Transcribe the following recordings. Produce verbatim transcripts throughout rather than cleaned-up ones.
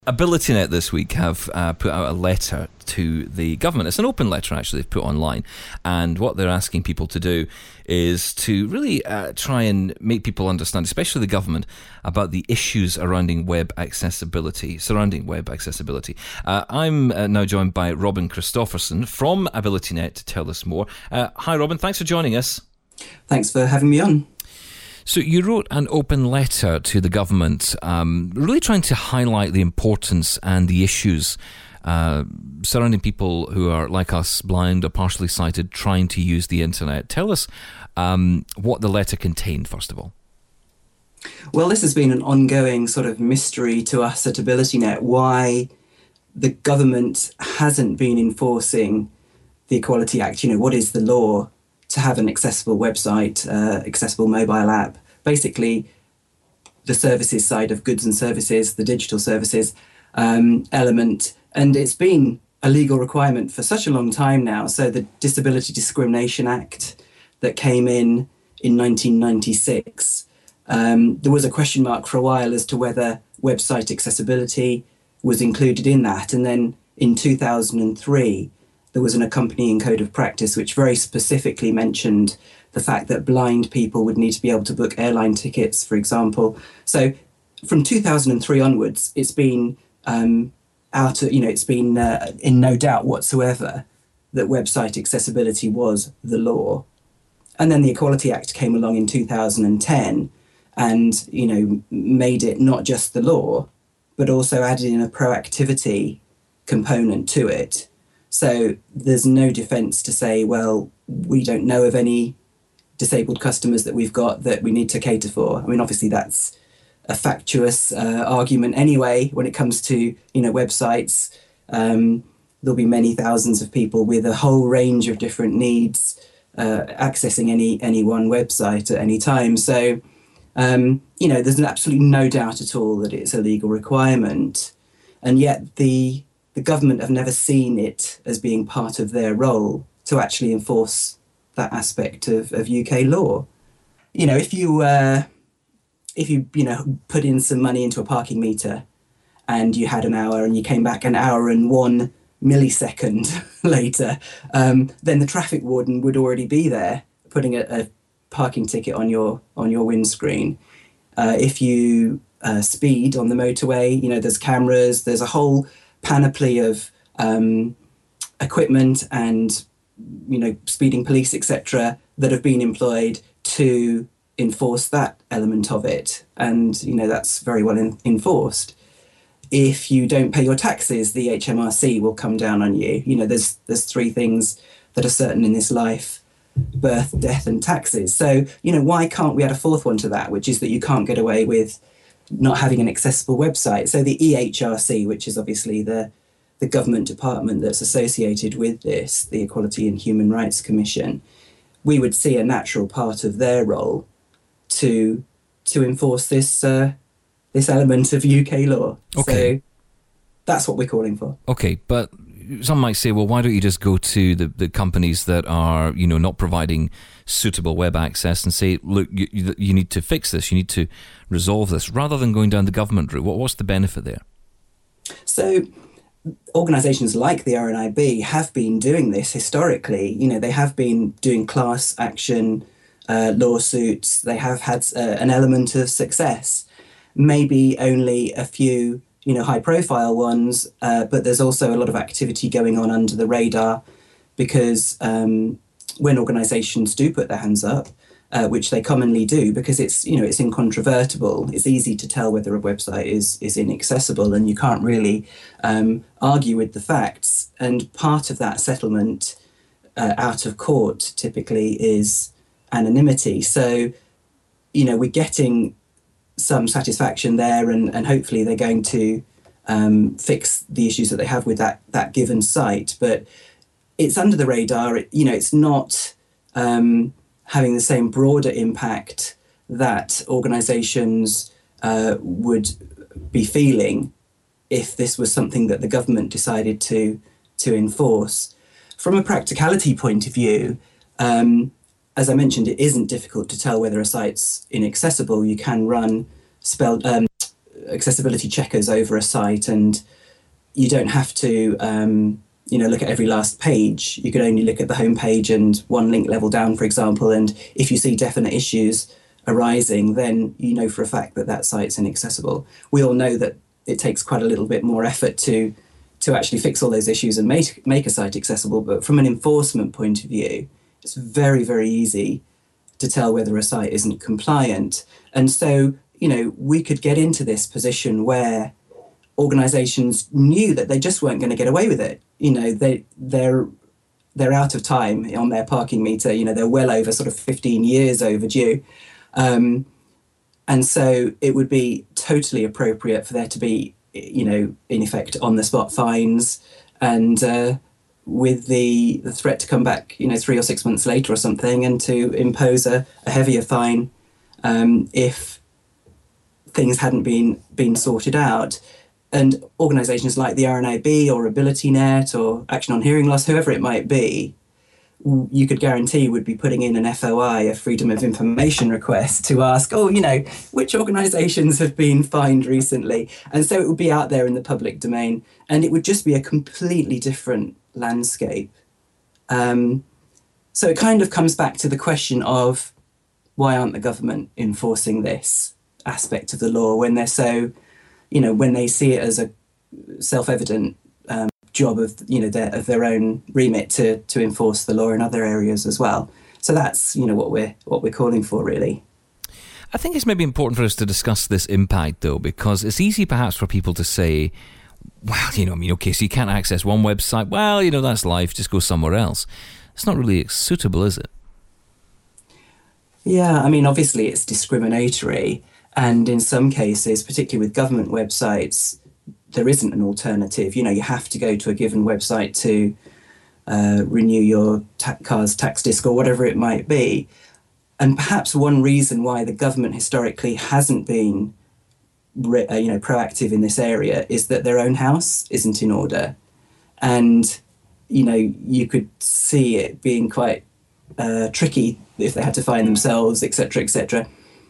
AbilityNet this week have uh, put out a letter to the government. It's an open letter, actually, they've put online. And what they're asking people to do is to really uh, try and make people understand, especially the government, about the issues surrounding web accessibility. Surrounding web accessibility. Uh, I'm uh, now joined by Robin Christopherson from AbilityNet to tell us more. Uh, hi, Robin. Thanks for joining us. Thanks for having me on. So you wrote an open letter to the government, um, really trying to highlight the importance and the issues uh, surrounding people who are, like us, blind or partially sighted, trying to use the internet. Tell us um, what the letter contained, first of all. Well, this has been an ongoing sort of mystery to us at AbilityNet, why the government hasn't been enforcing the Equality Act. You know, what is the law to have an accessible website, uh, accessible mobile app, basically the services side of goods and services, the digital services um, element. And it's been a legal requirement for such a long time now. So the Disability Discrimination Act that came in in nineteen ninety-six, um, there was a question mark for a while as to whether website accessibility was included in that. And then in two thousand three, there was an accompanying code of practice which very specifically mentioned the fact that blind people would need to be able to book airline tickets, for example. So from two thousand three onwards, it's been um, out of, you know, it's been uh, in no doubt whatsoever that website accessibility was the law. And then the Equality Act came along in two thousand ten and, you know, made it not just the law, but also added in a proactivity component to it. So there's no defence to say, well, we don't know of any disabled customers that we've got that we need to cater for. I mean, obviously that's a factious uh, argument anyway when it comes to, you know, websites. Um, there'll be many thousands of people with a whole range of different needs uh, accessing any any one website at any time. So, um, you know, there's absolutely no doubt at all that it's a legal requirement. And yet the the government have never seen it as being part of their role to actually enforce that aspect of, of U K law. You know, if you, uh, if you, you know, put in some money into a parking meter and you had an hour and you came back an hour and one millisecond later, um, then the traffic warden would already be there putting a, a parking ticket on your, on your windscreen. Uh, if you uh, speed on the motorway, you know, there's cameras, there's a whole panoply of um, equipment and, you know, speeding police, et cetera, that have been employed to enforce that element of it. And, you know, that's very well in, enforced. If you don't pay your taxes, the H M R C will come down on you. You know, there's there's three things that are certain in this life: birth, death, and taxes. So, you know, why can't we add a fourth one to that, which is that you can't get away with not having an accessible website? So the E H R C, which is obviously the, the government department that's associated with this, the Equality and Human Rights Commission, we would see a natural part of their role to to enforce this uh, this element of U K law. Okay. So that's what we're calling for. Okay, but some might say, well, why don't you just go to the, the companies that are, you know, not providing suitable web access and say, look, you, you, you need to fix this, you need to resolve this, rather than going down the government route? What, what's the benefit there? So organisations like the R N I B have been doing this historically. You know, they have been doing class action uh, lawsuits. They have had uh, an element of success. Maybe only a few, you know, high-profile ones, uh, but there's also a lot of activity going on under the radar because um, when organisations do put their hands up, uh, which they commonly do, because it's, you know, it's incontrovertible, it's easy to tell whether a website is is inaccessible, and you can't really um, argue with the facts. And part of that settlement uh, out of court typically is anonymity. So, you know, we're getting some satisfaction there, and, and hopefully they're going to um, fix the issues that they have with that that given site. But it's under the radar. It, you know, it's not um, having the same broader impact that organisations uh, would be feeling if this was something that the government decided to to enforce. From a practicality point of view, um, as I mentioned, it isn't difficult to tell whether a site's inaccessible. You can run spell, um, accessibility checkers over a site, and you don't have to, um, you know, look at every last page. You can only look at the home page and one link level down, for example. And if you see definite issues arising, then you know for a fact that that site's inaccessible. We all know that it takes quite a little bit more effort to to actually fix all those issues and make make a site accessible. But from an enforcement point of view, it's very, very easy to tell whether a site isn't compliant. And so, you know, we could get into this position where organizations knew that they just weren't going to get away with it. You know, they they're they're out of time on their parking meter. You know, they're well over sort of fifteen years overdue. Um, and so it would be totally appropriate for there to be, you know, in effect, on the spot fines, and uh, with the, the threat to come back, you know, three or six months later or something, and to impose a, a heavier fine um, if things hadn't been been sorted out. And organisations like the R N I B or AbilityNet or Action on Hearing Loss, whoever it might be, you could guarantee would be putting in an F O I, a Freedom of Information request, to ask, oh, you know, which organisations have been fined recently? And so it would be out there in the public domain, and it would just be a completely different landscape. Um, so it kind of comes back to the question of, why aren't the government enforcing this aspect of the law when they're so, you know, when they see it as a self-evident um, job of, you know, their, of their own remit to to enforce the law in other areas as well. So that's, you know, what we're what we're calling for, really. I think it's maybe important for us to discuss this impact, though, because it's easy perhaps for people to say, well, you know, I mean, okay, so you can't access one website. Well, you know, that's life. Just go somewhere else. It's not really suitable, is it? Yeah, I mean, obviously it's discriminatory. And in some cases, particularly with government websites, there isn't an alternative. You know, you have to go to a given website to uh, renew your ta- car's tax disc or whatever it might be. And perhaps one reason why the government historically hasn't been, re- uh, you know, proactive in this area is that their own house isn't in order. And, you know, you could see it being quite uh, tricky if they had to find themselves, et cetera, et cetera.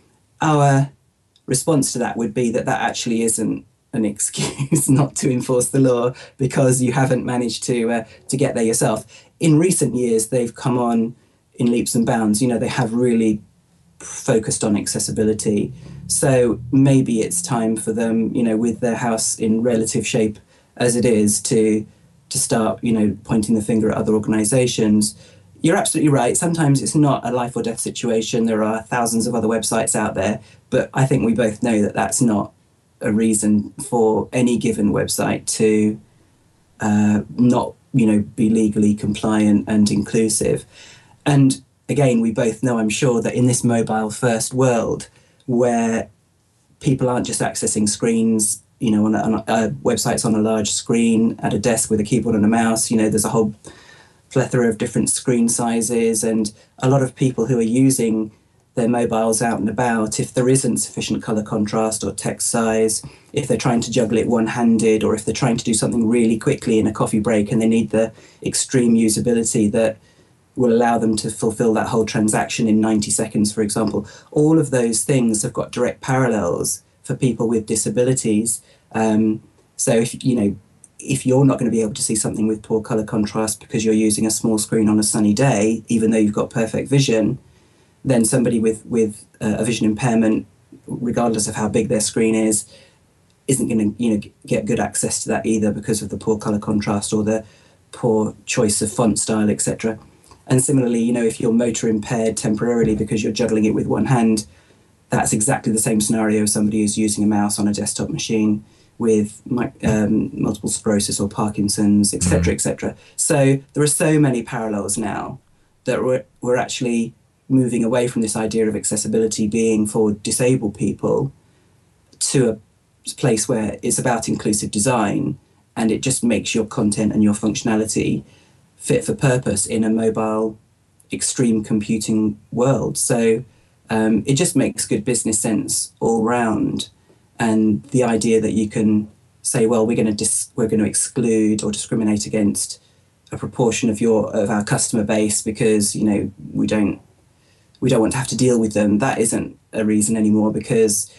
Our response to that would be that that actually isn't an excuse not to enforce the law because you haven't managed to uh, to get there yourself. In recent years, they've come on in leaps and bounds. You know, they have really focused on accessibility. So maybe it's time for them, you know, with their house in relative shape as it is, to to start, you know, pointing the finger at other organisations. You're absolutely right. Sometimes it's not a life or death situation. There are thousands of other websites out there, but I think we both know that that's not a reason for any given website to uh, not, you know, be legally compliant and inclusive. And again, we both know, I'm sure, that in this mobile first world where people aren't just accessing screens, you know, on, a, on a, uh, websites on a large screen at a desk with a keyboard and a mouse, you know, there's a whole plethora of different screen sizes, and a lot of people who are using their mobiles out and about, if there isn't sufficient color contrast or text size, if they're trying to juggle it one-handed, or if they're trying to do something really quickly in a coffee break and they need the extreme usability that will allow them to fulfill that whole transaction in ninety seconds, for example, all of those things have got direct parallels for people with disabilities. Um, so if, you know, if you're not going to be able to see something with poor color contrast because you're using a small screen on a sunny day, even though you've got perfect vision, then somebody with, with uh, a vision impairment, regardless of how big their screen is, isn't going to, you know, get good access to that either because of the poor color contrast or the poor choice of font style, et cetera. And similarly, you know, if you're motor impaired temporarily because you're juggling it with one hand, that's exactly the same scenario as somebody who's using a mouse on a desktop machine with um, multiple sclerosis or Parkinson's, et cetera, et cetera. So there are so many parallels now that we're, we're actually moving away from this idea of accessibility being for disabled people to a place where it's about inclusive design, and it just makes your content and your functionality fit for purpose in a mobile, extreme computing world. So um, it just makes good business sense all round. And the idea that you can say, well, we're going to dis- we're going to exclude or discriminate against a proportion of your of our customer base because, you know, we don't we don't want to have to deal with them. That isn't a reason anymore, because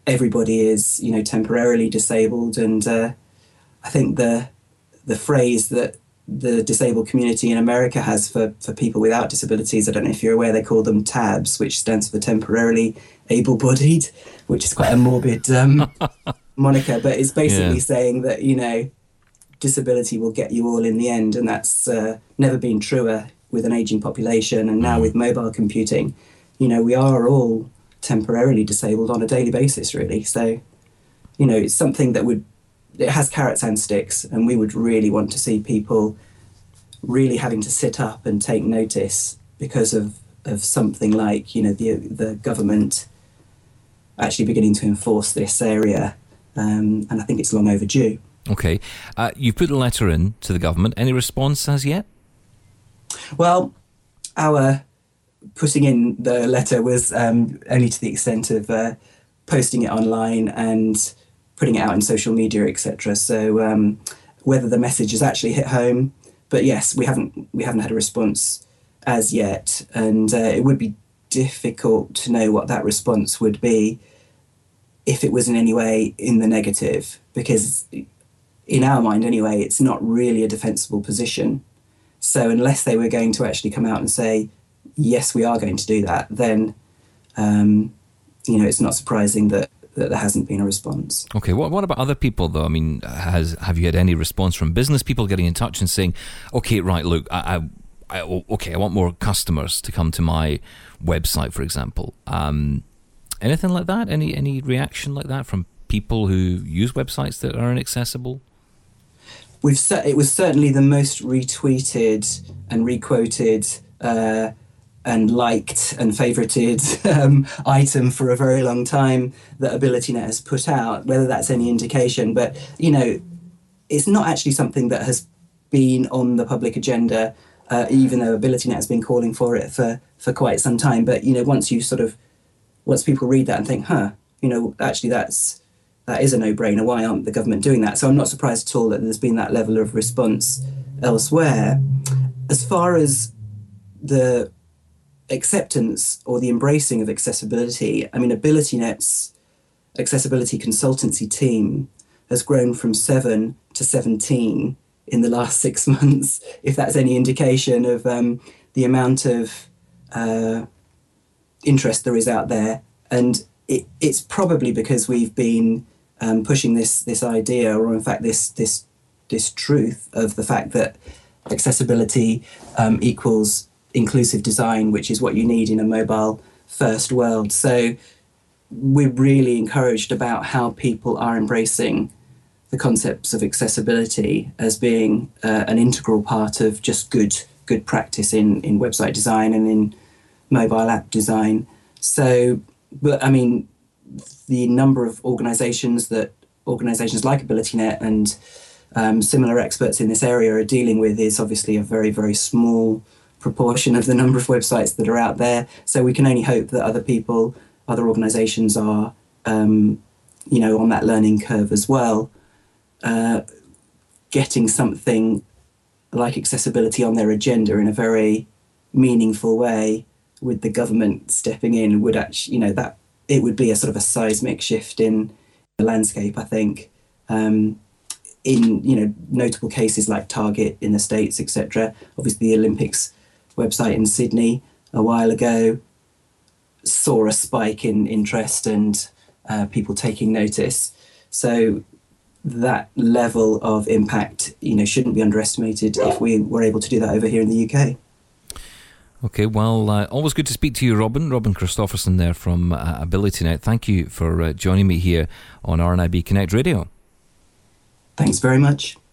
everybody is, you know, temporarily disabled. And uh, I think the the phrase that the disabled community in America has for, for people without disabilities, I don't know if you're aware, they call them TABS, which stands for temporarily able-bodied, which is quite a morbid um, moniker, but it's basically yeah. saying that, you know, disability will get you all in the end, and that's uh, never been truer with an aging population, and now mm. with mobile computing, you know, we are all temporarily disabled on a daily basis, really. So, you know, it's something that would, it has carrots and sticks, and we would really want to see people really having to sit up and take notice because of, of something like, you know, the the government actually beginning to enforce this area, um, and I think it's long overdue. Okay. Uh, you put a letter in to the government. Any response as yet? Well, our putting in the letter was um, only to the extent of uh, posting it online and putting it out in social media, et cetera. So um, whether the message has actually hit home, but yes, we haven't we haven't had a response as yet, and uh, it would be difficult to know what that response would be if it was in any way in the negative, because in our mind anyway, it's not really a defensible position. So unless they were going to actually come out and say, yes, we are going to do that, then um, you know, it's not surprising that that there hasn't been a response. Okay, what what about other people though? I mean, has have you had any response from business people getting in touch and saying, okay, right, look, I, I, I okay, I want more customers to come to my website, for example. Um, anything like that? Any any reaction like that from people who use websites that are inaccessible? We've it was certainly the most retweeted and requoted uh, and liked and favorited um, item for a very long time that AbilityNet has put out, whether that's any indication. But, you know, it's not actually something that has been on the public agenda, uh, even though AbilityNet has been calling for it for, for quite some time. But, you know, once you sort of, once people read that and think, huh, you know, actually that's, that is a no-brainer. Why aren't the government doing that? So I'm not surprised at all that there's been that level of response elsewhere. As far as the acceptance or the embracing of accessibility, I mean, AbilityNet's accessibility consultancy team has grown from seven to seventeen in the last six months, if that's any indication of um, the amount of uh, interest there is out there. And it, it's probably because we've been um, pushing this this idea, or in fact this this this truth of the fact that accessibility um, equals inclusive design, which is what you need in a mobile first world. So we're really encouraged about how people are embracing the concepts of accessibility as being uh, an integral part of just good good practice in, in website design and in mobile app design. So, but I mean, the number of organizations that organizations like AbilityNet and um, similar experts in this area are dealing with is obviously a very, very small proportion of the number of websites that are out there. So we can only hope that other people, other organizations are, um, you know, on that learning curve as well, uh, getting something like accessibility on their agenda in a very meaningful way, with the government stepping in would actually, you know, that it would be a sort of a seismic shift in the landscape, I think. Um, in, you know, notable cases like Target in the States, et cetera. Obviously the Olympics website in Sydney a while ago saw a spike in interest and uh, people taking notice. So that level of impact, you know, shouldn't be underestimated if we were able to do that over here in the U K. Okay, well, uh, always good to speak to you, Robin. Robin Christopherson there from uh, AbilityNet. Thank you for uh, joining me here on R N I B Connect Radio. Thanks very much.